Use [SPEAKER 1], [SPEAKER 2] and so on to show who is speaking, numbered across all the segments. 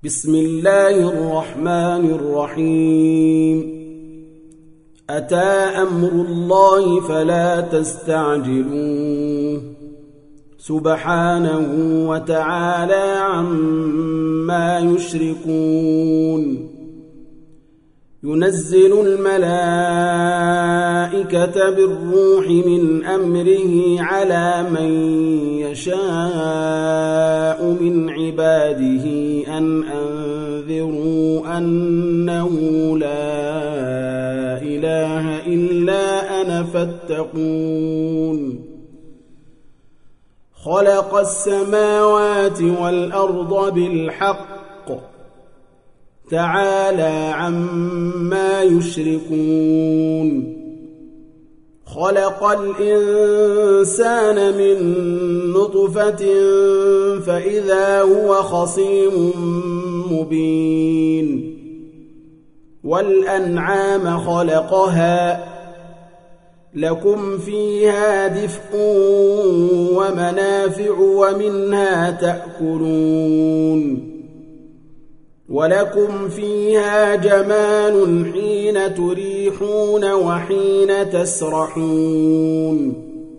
[SPEAKER 1] بسم الله الرحمن الرحيم أتى أمر الله فلا تستعجلوه سبحانه وتعالى عما يشركون ينزل الملائكة بالروح من أمره على من يشاء من عباده أن أنذروا أنه لا إله إلا أنا فاتقون خلق السماوات والأرض بالحق تعالى عما يشركون خلق الإنسان من نطفة فإذا هو خصيم مبين والأنعام خلقها لكم فيها دفء ومنافع ومنها تأكلون ولكم فيها جمال حين تريحون وحين تسرحون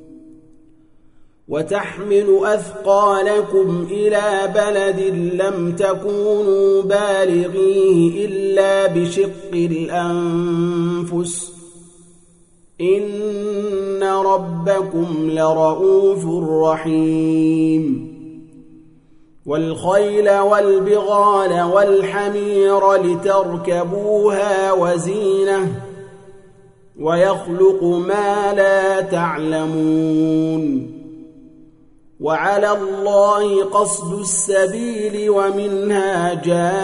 [SPEAKER 1] وتحمل أثقالكم إلى بلد لم تكونوا بالغيه إلا بشق الأنفس إن ربكم لرؤوف رحيم والخيل والبغال والحمير لتركبوها وزينة ويخلق ما لا تعلمون وعلى الله قصد السبيل ومنها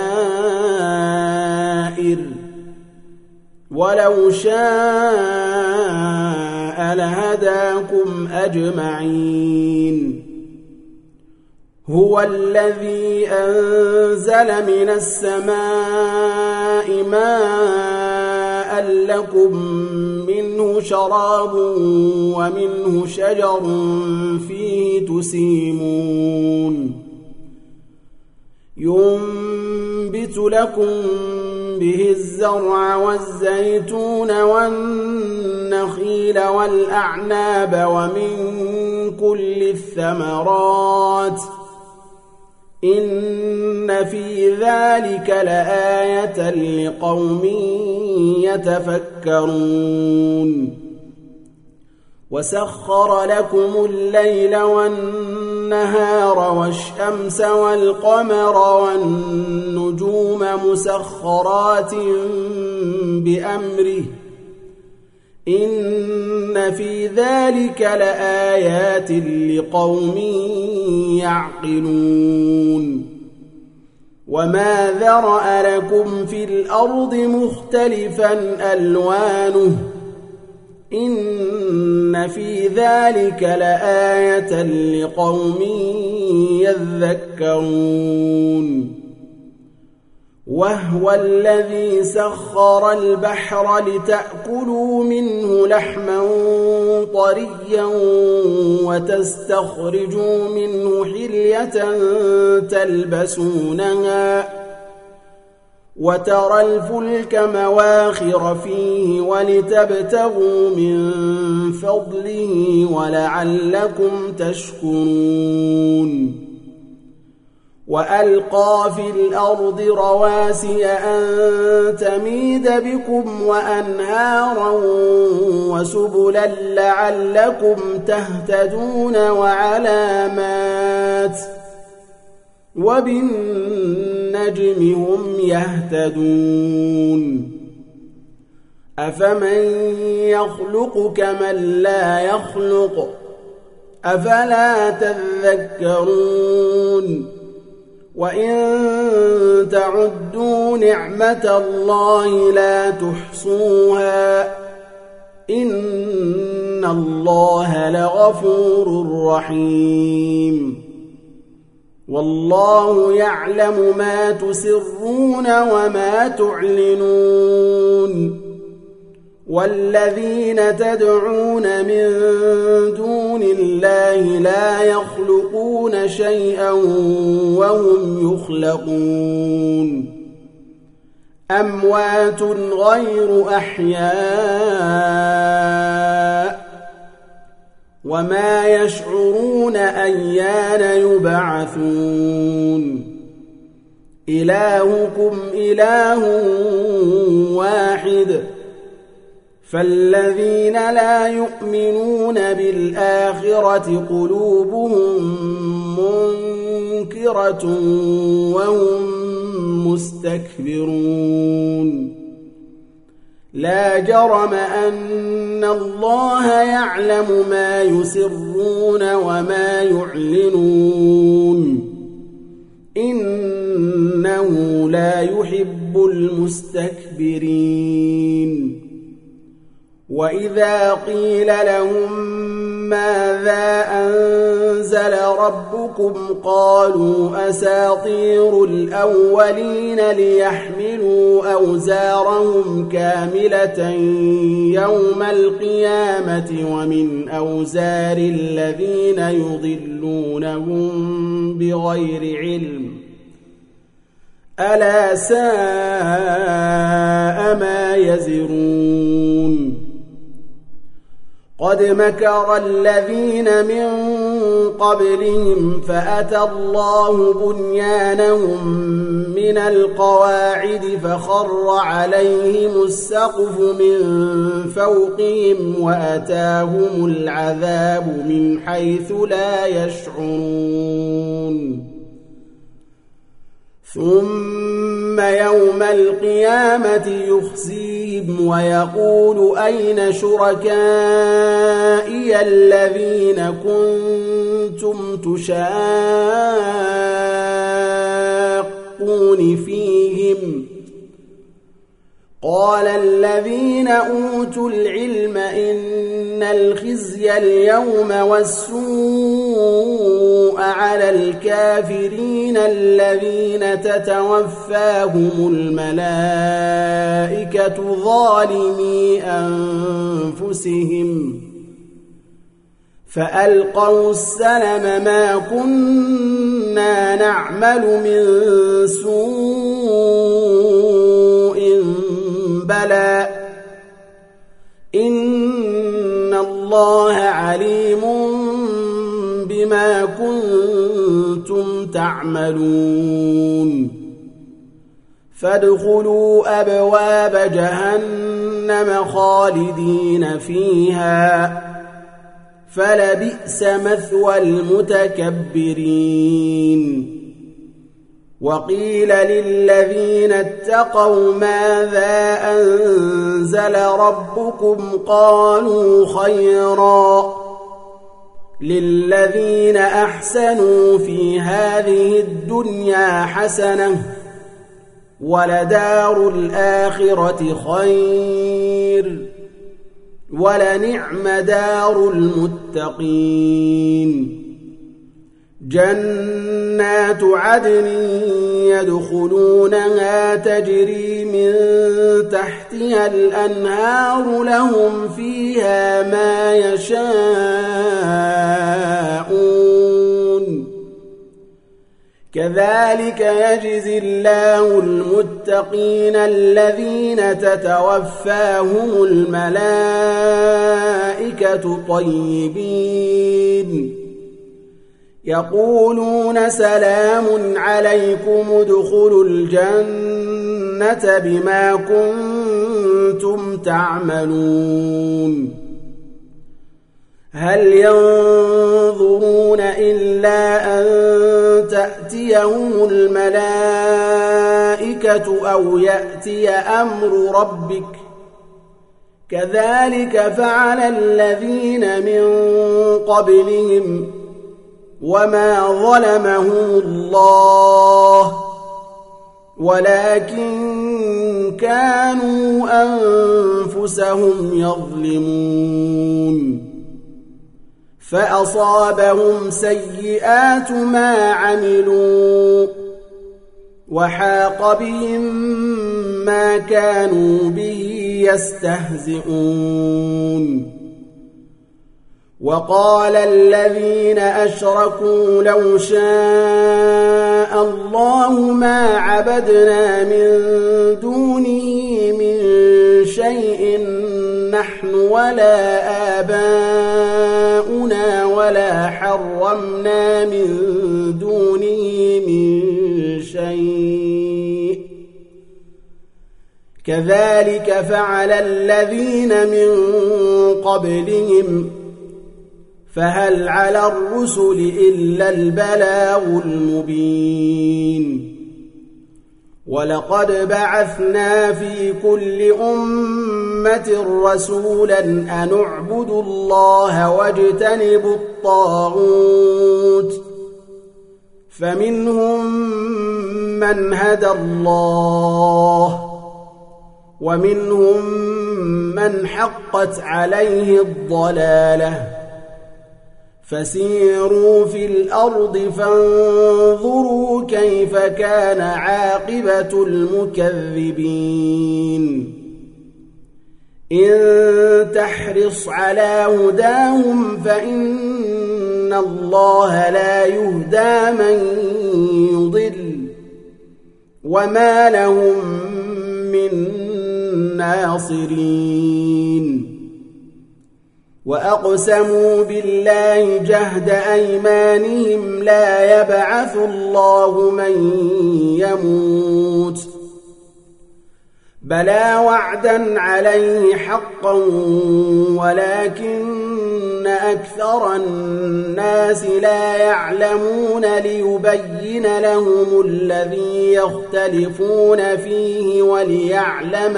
[SPEAKER 1] جائر ولو شاء لهداكم أجمعين هو الذي أنزل من السماء ماء لكم منه شراب ومنه شجر فيه تسيمون ينبت لكم به الزرع والزيتون والنخيل والأعناب ومن كل الثمرات إن في ذلك لآية لقوم يتفكرون وسخر لكم الليل والنهار والشمس والقمر والنجوم مسخرات بأمره إن في ذلك لآيات لقوم يعقلون وما ذرأ لكم في الأرض مختلفا ألوانه إن في ذلك لآية لقوم يذكرون وهو الذي سخر البحر لتأكلوا منه لحما طريا وتستخرجوا منه حلية تلبسونها وترى الفلك مواخر فيه ولتبتغوا من فضله ولعلكم تشكرون وألقى في الأرض رواسي أن تميد بكم وأنهارا وسبلا لعلكم تهتدون وعلامات وبالنجم هم يهتدون أفمن يخلق كمن لا يخلق أفلا تذكرون وإن تعدوا نعمة الله لا تحصوها إن الله لغفور رحيم والله يعلم ما تسرون وما تعلنون والذين تدعون من دون الله لا يخلقون شيئا وهم يخلقون أموات غير أحياء وما يشعرون أيان يبعثون إلهكم إله واحد فالذين لا يؤمنون بالآخرة قلوبهم منكرة وهم مستكبرون لا جرم أن الله يعلم ما يسرون وما يعلنون إنه لا يحب المستكبرين وإذا قيل لهم ماذا أنزل ربكم قالوا أساطير الأولين ليحملوا أوزارهم كاملة يوم القيامة ومن أوزار الذين يضلونهم بغير علم ألا ساء ما يزرون قد مكر الذين من قبلهم فأتى الله بنيانهم من القواعد فخر عليهم السقف من فوقهم وأتاهم العذاب من حيث لا يشعرون ثم يوم القيامة يخزيهم ويقول أين شركائي الذين كنتم تشاقون فيهم قال الذين أوتوا العلم إن الخزي اليوم والسوء على الكافرين الذين تتوفاهم الملائكة ظالمي أنفسهم فألقوا السلم ما كنا نعمل من سوء بلى إن الله عليم بما كنتم تعملون فادخلوا أبواب جهنم خالدين فيها فلبئس مثوى المتكبرين وقيل للذين اتقوا ماذا أنزل ربكم قالوا خيرا للذين أحسنوا في هذه الدنيا حسنة ولدار الآخرة خير ولنعم دار المتقين جنات عدن يدخلونها تجري من تحتها الأنهار لهم فيها ما يشاءون كذلك يجزي الله المتقين الذين تتوفاهم الملائكة طيبين يقولون سلام عليكم ادخلوا الجنة بما كنتم تعملون هل ينظرون إلا أن تأتيهم الملائكة أو يأتي أمر ربك كذلك فعل الذين من قبلهم وما ظلمهم الله ولكن كانوا أنفسهم يظلمون فأصابهم سيئات ما عملوا وحاق بهم ما كانوا به يستهزئون وقال الذين أشركوا لو شاء الله ما عبدنا من دونه من شيء نحن ولا آباؤنا ولا حرمنا من دونه من شيء كذلك فعل الذين من قبلهم فهل على الرسل إلا البلاغ المبين ولقد بعثنا في كل أمة رسولا أن اعبدوا الله واجتنبوا الطاغوت فمنهم من هدى الله ومنهم من حقت عليه الضلالة فسيروا في الأرض فانظروا كيف كان عاقبة المكذبين إن تحرص على هداهم فإن الله لا يهدى من يضل وما لهم من ناصرين وأقسموا بالله جهد أيمانهم لا يبعث الله من يموت بلى وعدا عليه حقا ولكن أكثر الناس لا يعلمون ليبين لهم الذي يختلفون فيه وليعلم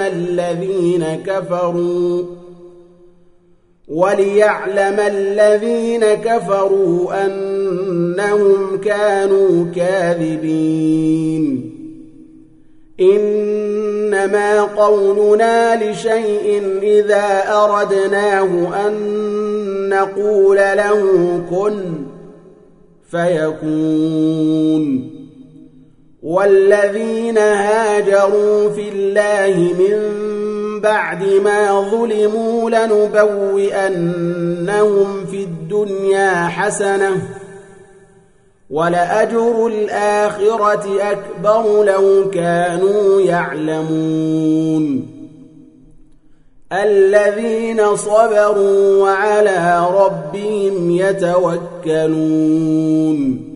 [SPEAKER 1] الذين كفروا أنهم كانوا كاذبين إنما قولنا لشيء إذا أردناه أن نقول له كن فيكون والذين هاجروا في الله من بعد ما ظلموا لنبوئنهم في الدنيا حسنة ولأجر الآخرة أكبر لو كانوا يعلمون الذين صبروا وعلى ربهم يتوكلون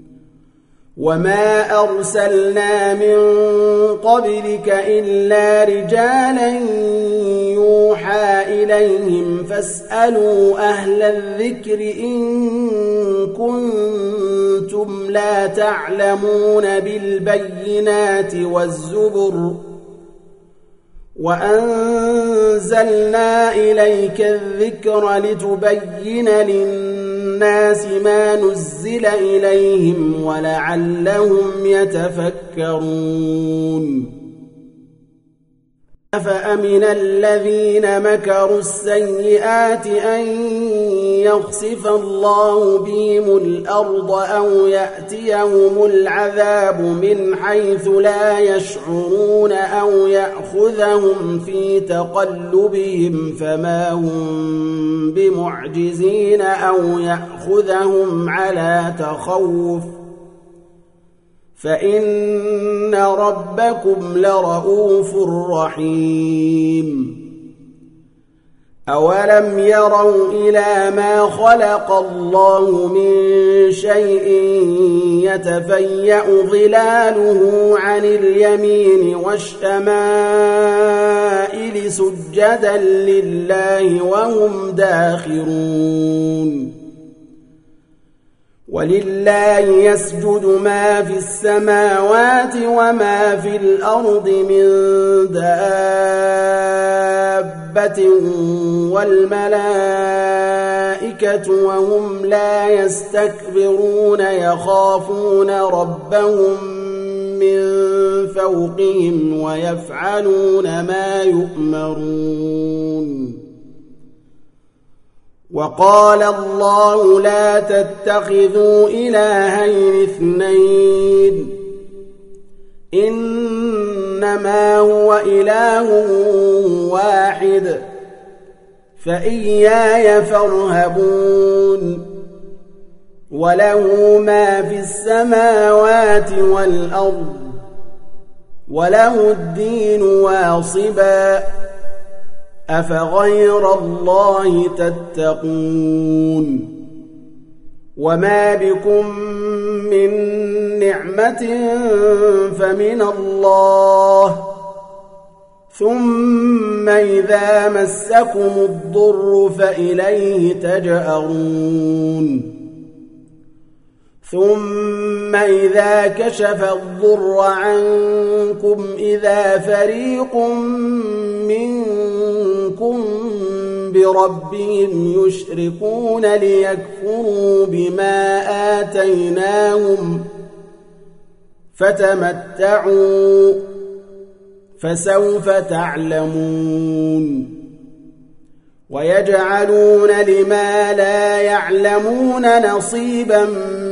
[SPEAKER 1] وما أرسلنا من قبلك إلا رجالا يوحى إليهم فاسألوا أهل الذكر إن كنتم لا تعلمون بالبينات والزبر وأنزلنا إليك الذكر لتبين للناس ما نزل إليهم ولعلهم يتفكرون أفأمن الذين مكروا السيئات أن يخسف الله بهم الأرض أو يأتيهم العذاب من حيث لا يشعرون أو يأخذهم في تقلبهم فما هم بمعجزين أو يأخذهم على تخوف فإن ربكم لرؤوف رحيم أولم يروا إلى ما خلق الله من شيء يتفيأ ظلاله عن اليمين والشمائل سجدا لله وهم داخرون ولله يسجد ما في السماوات وما في الأرض من دابة والملائكة وهم لا يستكبرون يخافون ربهم من فوقهم ويفعلون ما يؤمرون وقال الله لا تتخذوا إلهين اثنين إنما هو إله واحد فإياي فارهبون وله ما في السماوات والأرض وله الدين واصبا أفغير الله تتقون وما بكم من نعمة فمن الله ثم إذا مسكم الضر فإليه تجأرون ثم إذا كشف الضر عنكم إذا فريق منكم بربهم يشركون ليكفروا بما آتيناهم فتمتعوا فسوف تعلمون ويجعلون لما لا يعلمون نصيبا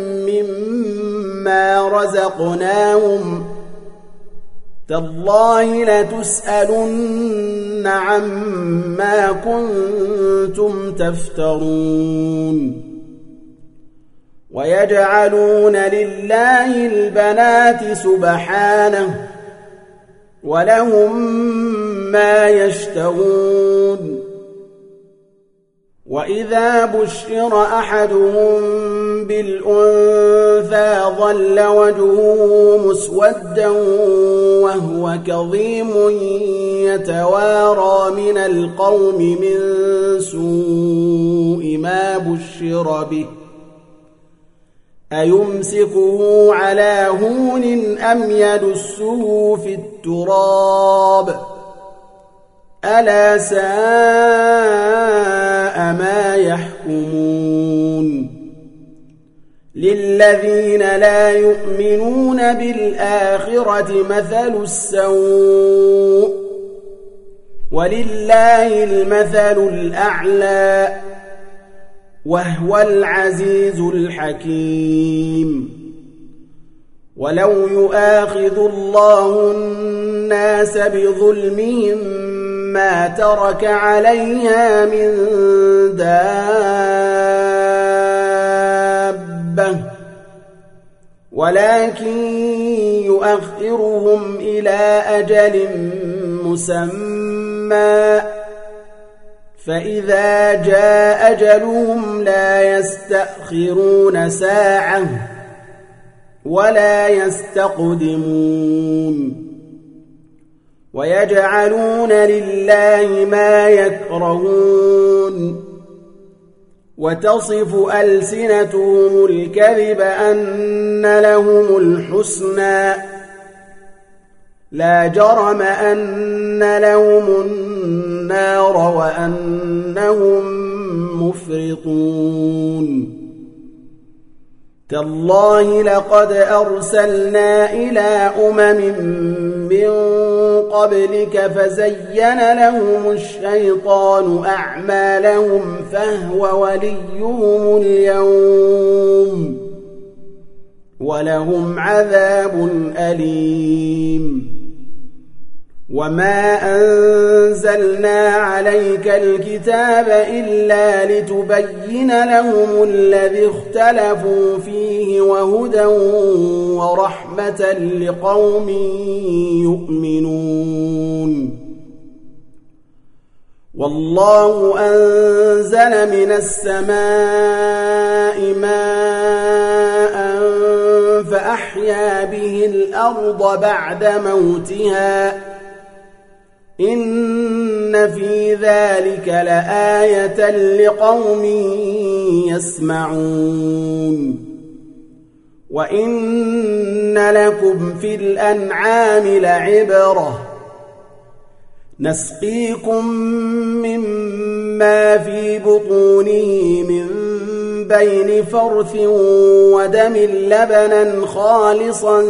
[SPEAKER 1] مما رزقناهم تالله لتسألن عما كنتم تفترون ويجعلون لله البنات سبحانه ولهم ما يشتهون وإذا بشر أحدهم بالأنثى ظل وجهه مسودا وهو كظيم يتوارى من القوم من سوء ما بشر به أيمسكه على هون أم يدسه في التراب ألا ساء ما يحكمون للذين لا يؤمنون بالآخرة مثل السوء ولله المثل الأعلى وهو العزيز الحكيم ولو يؤاخذ الله الناس بظلمهم ما ترك عليها من دابة ولكن يؤخرهم إلى أجل مسمى فإذا جاء أجلهم لا يستأخرون ساعة ولا يستقدمون ويجعلون لله ما يكرهون وتصف ألسنتهم الكذب أن لهم الحسنى لا جرم أن لهم النار وأنهم مفرطون تالله لقد أرسلنا إلى من قبلك فزين لهم الشيطان أعمالهم فهو وليهم اليوم ولهم عذاب أليم وما أنزلنا عليك الكتاب إلا لتبين لهم الذي اختلفوا فيه وهدى ورحمة لقوم يؤمنون والله أنزل من السماء ماء فأحيا به الأرض بعد موتها إن في ذلك لآية لقوم يسمعون وإن لكم في الأنعام لعبرة نسقيكم مما في بطونه من بين فرث ودم لبنا خالصا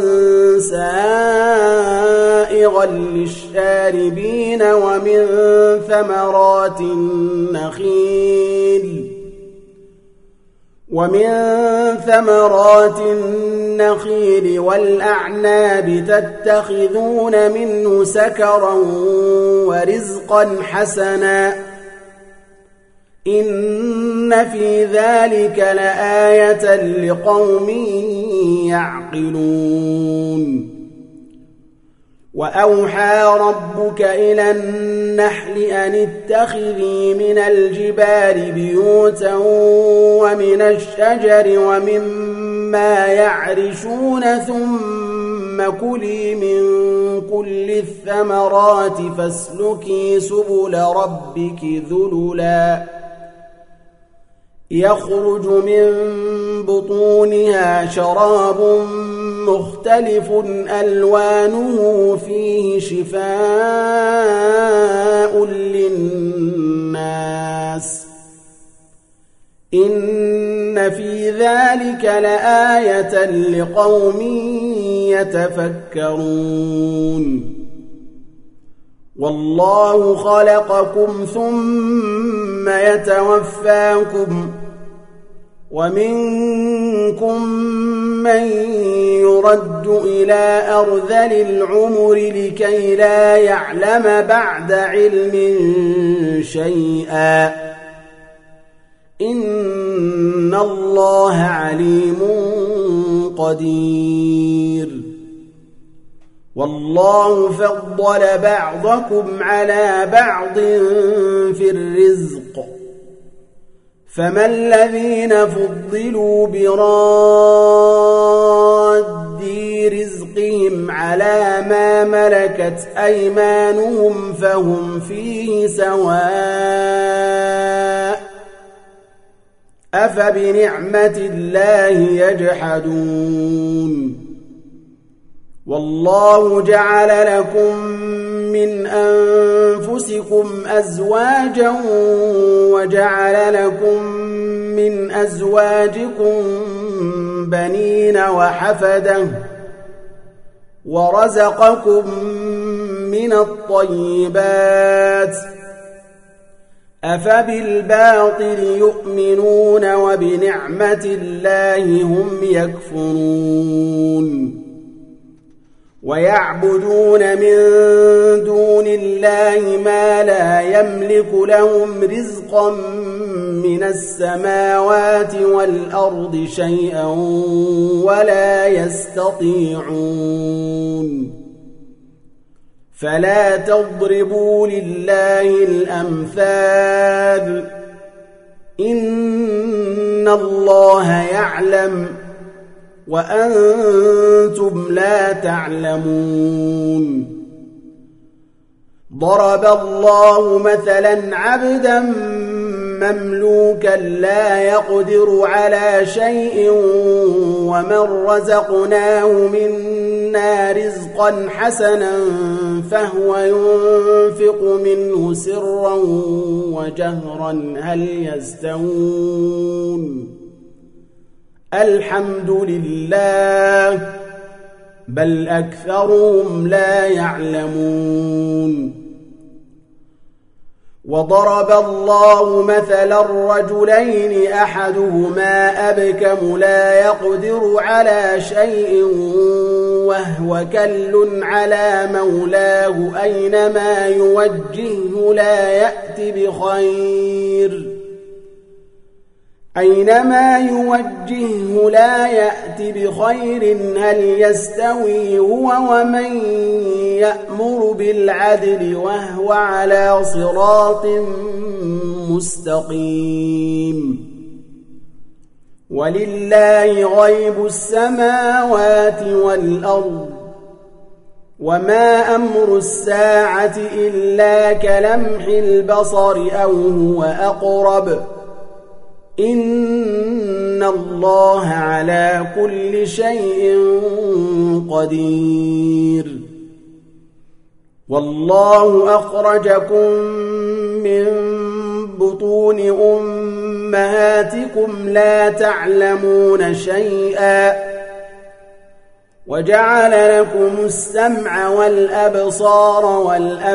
[SPEAKER 1] سائغا للشاربين ومن ثمرات النخيل ومن ثمرات النخيل والأعناب تتخذون منه سكرا ورزقا حسنا إن في ذلك لآية لقوم يعقلون وأوحى ربك إلى النحل أن اتخذي من الجبال بيوتا ومن الشجر ومما يعرشون ثم كلي من كل الثمرات فاسلكي سبل ربك ذللا يخرج من بطونها شراب مختلف ألوانه فيه شفاء للناس إن في ذلك لآية لقوم يتفكرون والله خلقكم ثم يتوفاكم ومنكم من يرد إلى أرذل العمر لكي لا يعلم بعد علم شيئا إن الله عليم قدير والله فضل بعضكم على بعض في الرزق فما الذين فضلوا براد رزقهم على ما ملكت أيمانهم فهم فيه سواء أفبنعمة الله يجحدون والله جعل لكم من أنفسكم أزواجا وجعل لكم من أزواجكم بنين وحفدة ورزقكم من الطيبات أفبالباطل يؤمنون وبنعمة الله هم يكفرون ويعبدون من دون الله ما لا يملك لهم رزقا من السماوات والأرض شيئا ولا يستطيعون فلا تضربوا لله الأمثال إن الله يعلم وأنتم لا تعلمون ضرب الله مثلا عبدا مملوكا لا يقدر على شيء ومن رزقناه منا رزقا حسنا فهو ينفق منه سرا وجهرا هل يستوون الحمد لله بل أكثرهم لا يعلمون وضرب الله مثلا الرجلين أحدهما أبكم لا يقدر على شيء وهو كل على مولاه أينما يوجهه لا يأتي بخير هل يستوي هو ومن يأمر بالعدل وهو على صراط مستقيم ولله غيب السماوات والأرض وما أمر الساعة إلا كلمح البصر أو هو أقرب إن الله على كل شيء قدير والله أخرجكم من بطون أمهاتكم لا تعلمون شيئا وجعل لكم السمع والأبصار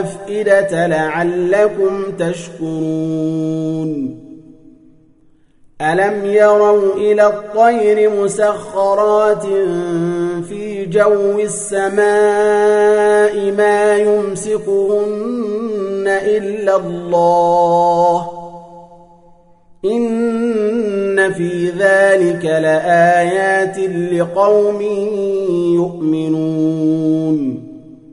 [SPEAKER 1] والأفئدة لعلكم تشكرون ألم يروا إلى الطير مسخرات في جو السماء ما يمسكهن إلا الله إن في ذلك لآيات لقوم يؤمنون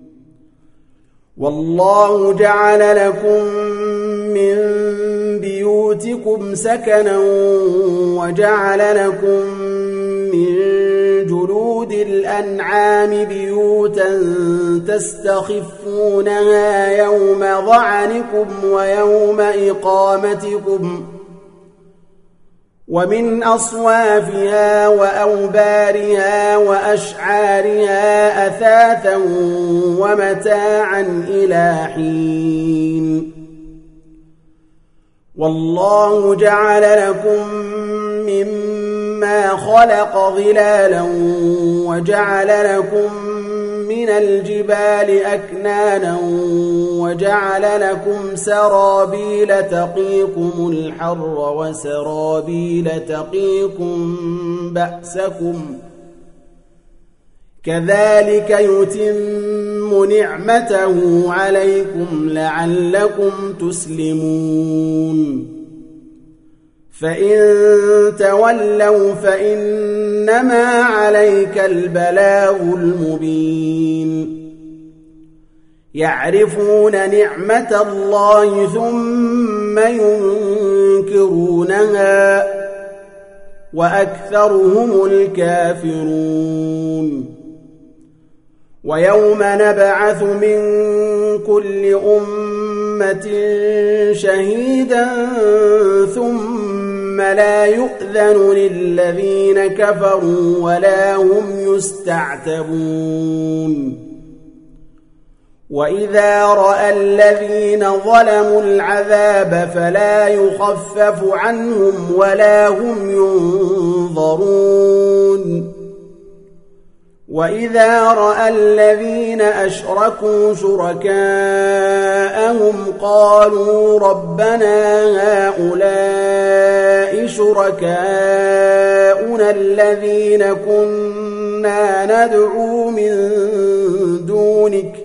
[SPEAKER 1] والله جعل لكم من بيوتكم سكنا وجعل لكم من جلود الأنعام بيوتا تستخفونها يوم ظعنكم ويوم إقامتكم ومن أصوافها وأوبارها وأشعارها أثاثا ومتاعا إلى حين والله جعل لكم مما خلق ظلالا وجعل لكم من الجبال أكنانا وجعل لكم سرابيل تقيكم الحر وسرابيل تقيكم بأسكم كذلك يتم نعمته عليكم لعلكم تسلمون فإن تولوا فإنما عليك البلاغ المبين يعرفون نعمة الله ثم ينكرونها وأكثرهم الكافرون ويوم نبعث من كل أمة شهيدا ثم لا يؤذن للذين كفروا ولا هم يستعتبون وإذا رأى الذين ظلموا العذاب فلا يخفف عنهم ولا هم ينظرون وإذا رأى الذين أشركوا شركاءهم قالوا ربنا هؤلاء شركاؤنا الذين كنا ندعو من دونك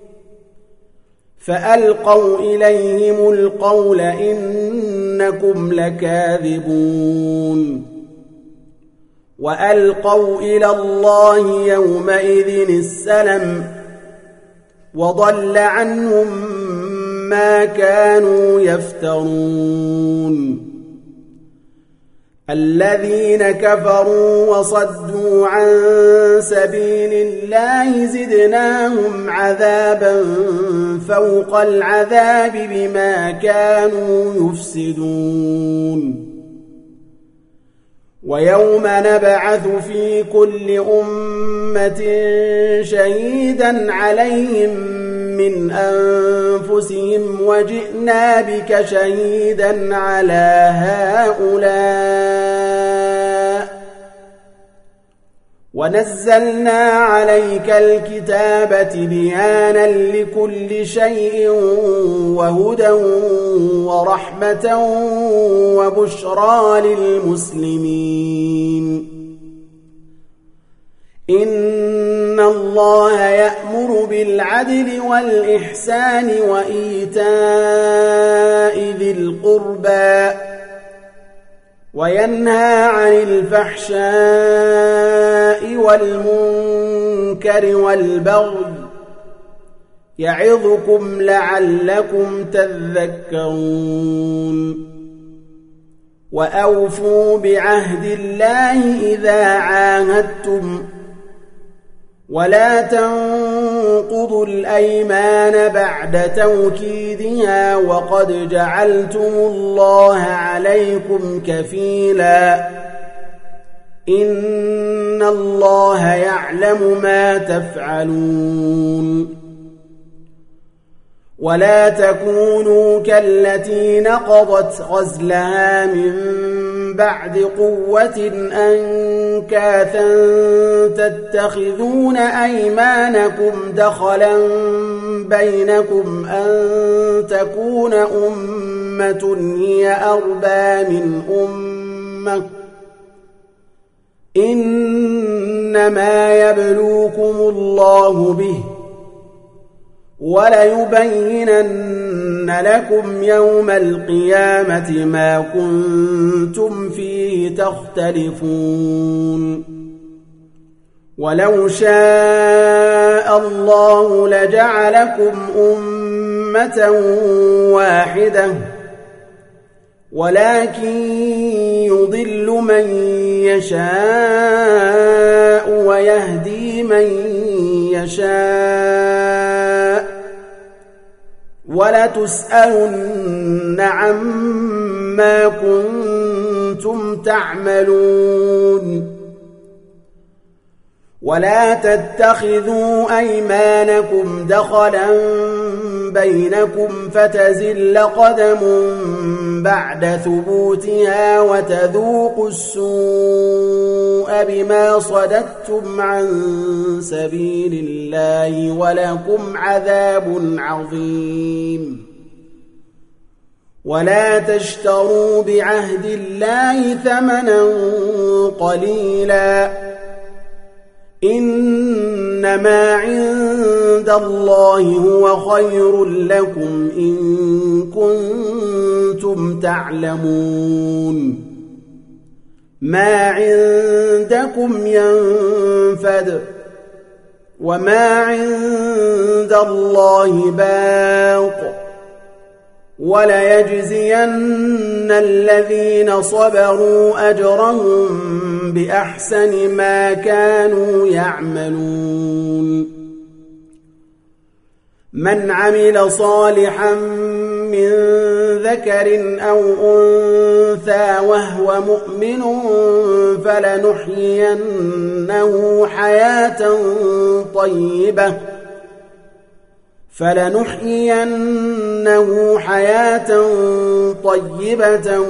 [SPEAKER 1] فألقوا إليهم القول إنكم لكاذبون وألقوا إلى الله يومئذ السلم وضل عنهم ما كانوا يفترون الذين كفروا وصدوا عن سبيل الله زدناهم عذابا فوق العذاب بما كانوا يفسدون ويوم نبعث في كل أمة شهيدا عليهم من أنفسهم وجئنا بك شهيدا على هؤلاء ونزلنا عليك الكتاب تبيانا لكل شيء وهدى ورحمة وبشرى للمسلمين إن الله يأمر بالعدل والإحسان وإيتاء ذي القربى وينهى عن الفحشاء والمنكر والبغي يعظكم لعلكم تذكرون وأوفوا بعهد الله إذا عاهدتم ولا تنقضوا الأيمان بعد توكيدها وقد جعلتم الله عليكم كفيلا إن الله يعلم ما تفعلون ولا تكونوا كالتي نقضت غزلها من بعد قوة أنكاثا تتخذون أيمانكم دخلا بينكم أن تكون أمة هي أربى من أمة إنما يبلوكم الله به وليبينن لكم يوم القيامة ما كنتم فيه تختلفون ولو شاء الله لجعلكم أمة واحدة ولكن يضل من يشاء ويهدي من يشاء ولتسألن عما كنتم تعملون ولا تتخذوا أيمانكم دخلا بينكم فتزل قدم بعد ثبوتها وتذوقوا السوء بما صددتم عن سبيل الله ولكم عذاب عظيم ولا تشتروا بعهد الله ثمنا قليلا إنما عند الله هو خير لكم إن كنتم تعلمون ما عندكم ينفد وما عند الله باق وليجزين الذين صبروا أجرهم بأحسن ما كانوا يعملون من عمل صالحا من ذكر أو أنثى وهو مؤمن فلنحيينه حياة طيبة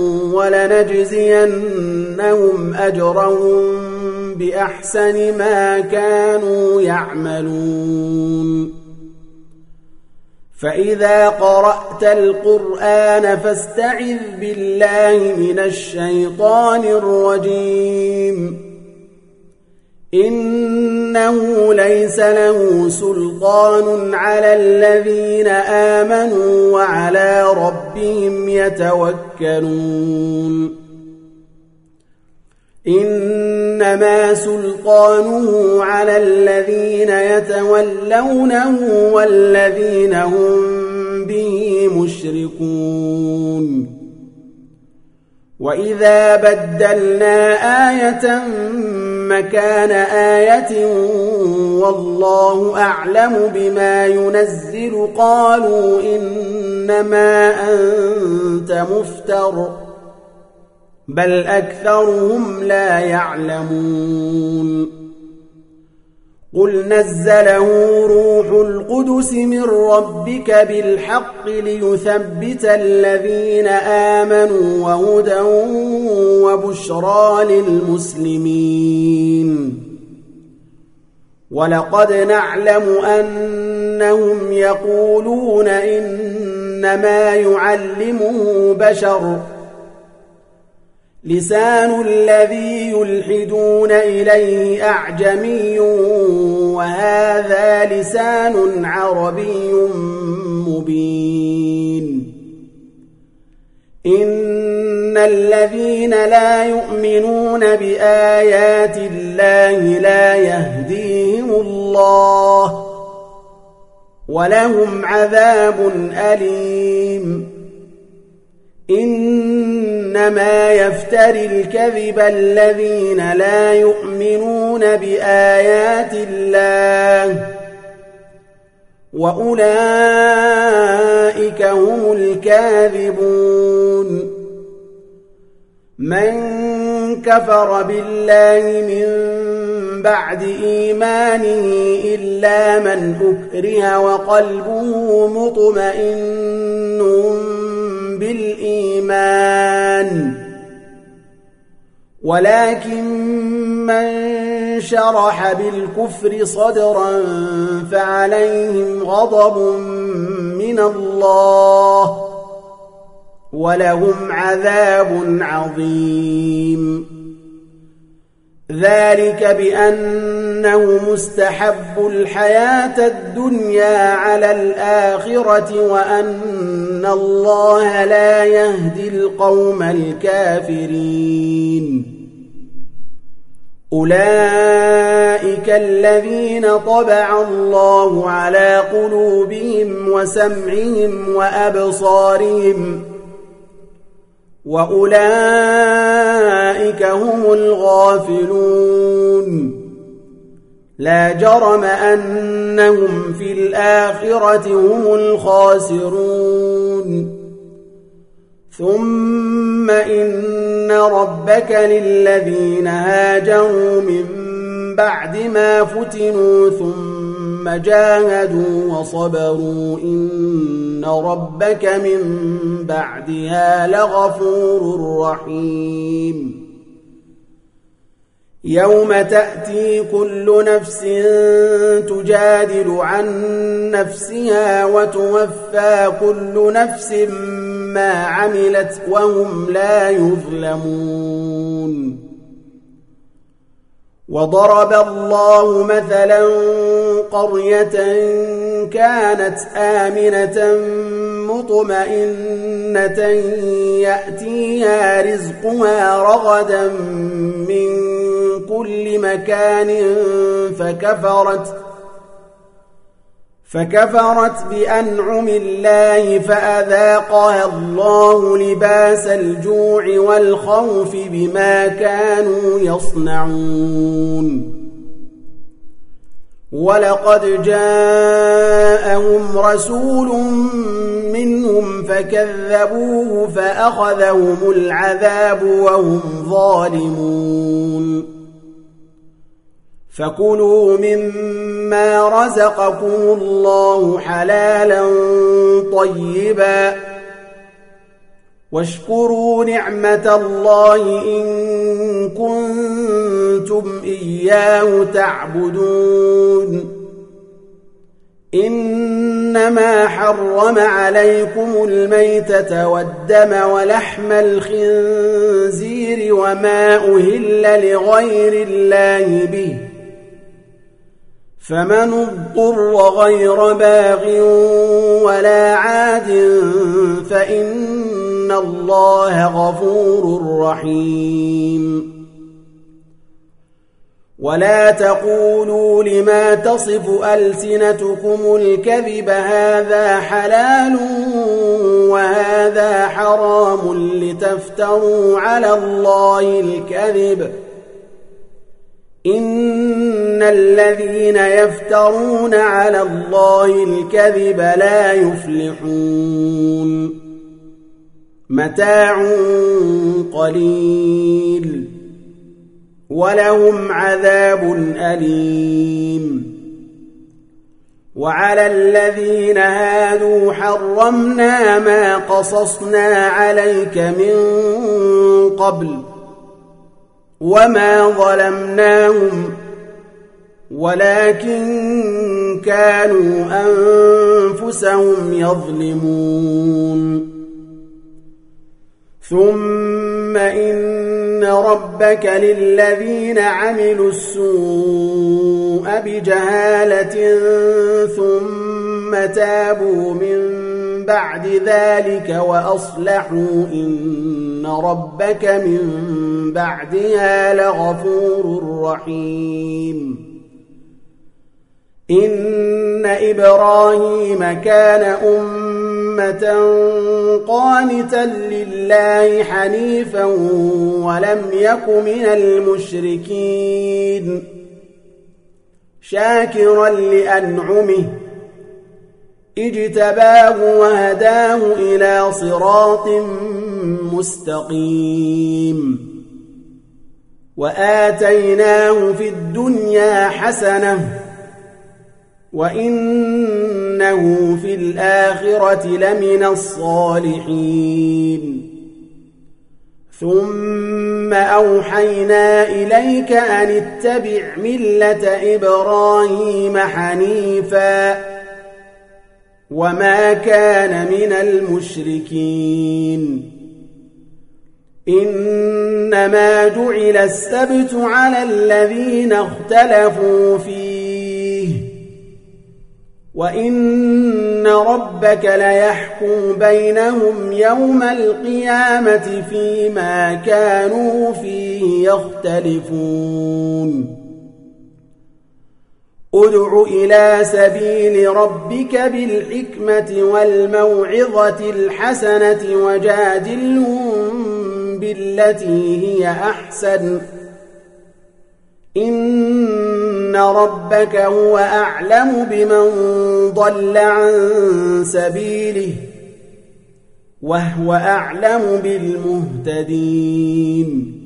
[SPEAKER 1] ولنجزينهم أجرهم بأحسن ما كانوا يعملون فإذا قرأت القرآن فاستعذ بالله من الشيطان الرجيم إنه ليس له سلطان على الذين آمنوا وعلى ربهم يتوكلون إنما سلطانه على الذين يتولونه والذين هم به مشركون وإذا بدلنا آية مكان آية والله أعلم بما ينزل قالوا إنما أنت مفتر بل أكثرهم لا يعلمون قل نزله روح القدس من ربك بالحق ليثبت الذين آمنوا وهدى وبشرى للمسلمين ولقد نعلم أنهم يقولون إنما يعلمه بشر لسان الذي يلحدون إليه أعجمي وهذا لسان عربي مبين إن الذين لا يؤمنون بآيات الله لا يهديهم الله ولهم عذاب أليم إنما يفتري الكذب الذين لا يؤمنون بآيات الله وأولئك هم الكاذبون من كفر بالله من بعد إيمانه إلا من أكره وقلبه مطمئن بالإيمان ولكن من شرح بالكفر صدرا فعليهم غضب من الله ولهم عذاب عظيم. ذلك بأنه مستحب الحياة الدنيا على الآخرة وأن الله لا يهدي القوم الكافرين. أولئك الذين طبع الله على قلوبهم وسمعهم وأبصارهم وأولئك هم الغافلون. لا جرم أنهم في الآخرة هم الخاسرون. ثم إن ربك للذين هاجروا من بعد ما فتنوا ثم جاهدوا وصبروا إن ربك من بعدها لغفور رحيم. يوم تأتي كل نفس تجادل عن نفسها وتوفى كل نفس ما عملت وهم لا يظلمون. وضرب الله مثلا قرية كانت آمنة مطمئنة يأتيها رزقها رغدا من كل مكان فكفرت بأنعم الله فأذاقها الله لباس الجوع والخوف بما كانوا يصنعون. ولقد جاءهم رسول منهم فكذبوه فأخذهم العذاب وهم ظالمون. فكلوا مما رزقكم الله حلالا طيبا واشكروا نعمة الله إن كنتم إياه تعبدون. إنما حرم عليكم الميتة والدم ولحم الخنزير وما أهل لغير الله به فمن اضطر غير باغ ولا عاد فإن الله غفور رحيم. ولا تقولوا لما تصف ألسنتكم الكذب هذا حلال وهذا حرام لتفتروا على الله الكذب إن الذين يفترون على الله الكذب لا يفلحون. متاع قليل ولهم عذاب أليم. وعلى الذين هادوا حرمنا ما قصصنا عليك من قبل وما ظلمناهم ولكن كانوا أنفسهم يظلمون. ثم إن ربك للذين عملوا السوء بجهالة ثم تابوا من بعد ذلك وأصلحوا إن ربك من بعدها لغفور رحيم. إن إبراهيم كان أمة قانتا لله حنيفا ولم يك من المشركين شاكرا لأنعمه اجتباه وهداه إلى صراط مستقيم. وآتيناه في الدنيا حسنة وإنه في الآخرة لمن الصالحين. ثم أوحينا إليك أن اتبع ملة إبراهيم حنيفا وما كان من المشركين إنما جعل السبت على الذين اختلفوا فيه وإن ربك ليحكم بينهم يوم القيامة فيما كانوا فيه يختلفون ادع إلى سبيل ربك بالحكمة والموعظة الحسنة وجادلهم بالتي هي أحسن إن ربك هو أعلم بمن ضل عن سبيله وهو أعلم بالمهتدين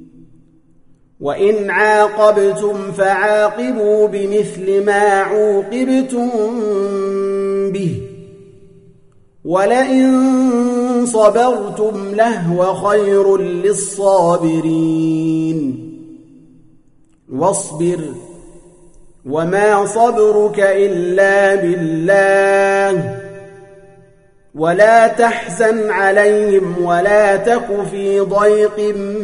[SPEAKER 1] وإن عاقبتم فعاقبوا بمثل ما عوقبتم به ولئن صبرتم لهو خير للصابرين واصبر وما صبرك إلا بالله ولا تحزن عليهم ولا تك في ضيق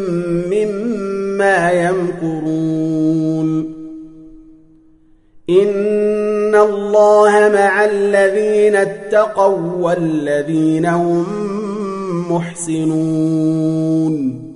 [SPEAKER 1] مما يمكرون إن الله مع الذين اتقوا والذين هم محسنون